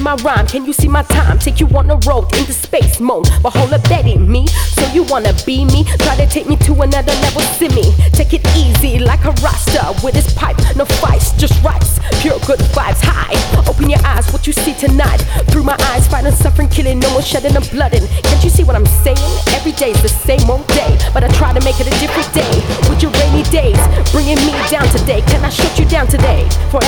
my rhyme, can you see my time? Take you on a road into space mode, but hold up, that ain't me. So you wanna be me? Try to take me to another level, see me. Take it easy like a roster with his pipe, no fights, just rights, pure good vibes high. Open your eyes, what you see tonight. Through my eyes, fighting, suffering, killing, no one shedding and blooding. Can't you see what I'm saying? Every day's the same old day, but I try to make it a different day. With your rainy days, bringing me down today. Can I shut you down today? Forever